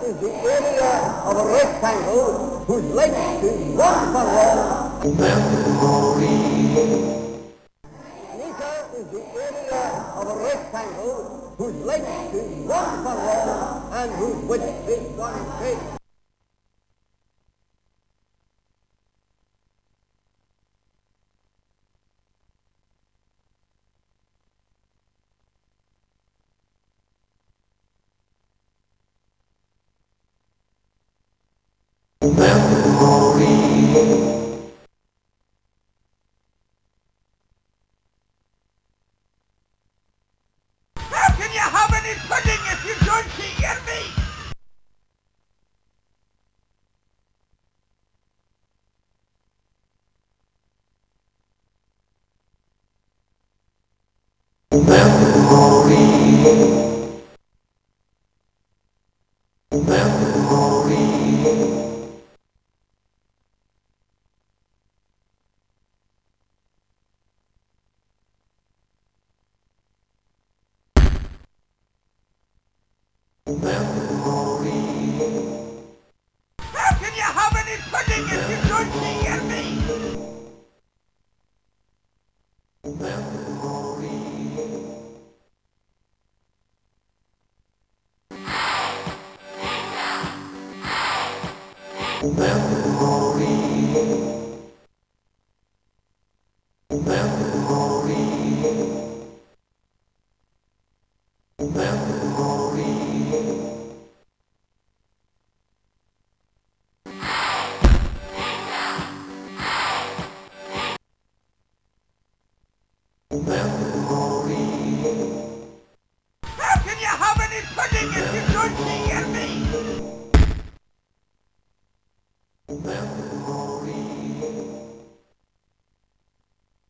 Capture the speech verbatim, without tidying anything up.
is the area of a rectangle whose length is one furlong. Memory. Meter is the area of a rectangle whose length is one furlong and whose width is one fifth. Memory. How can you have any pudding if you don't hear me? Memory. Memory. Memory. How can you have any pudding if you don't hear me? Memory. Memory. Memory. Memory. Memory. How can you have any pudding if you don't hear me? Memory.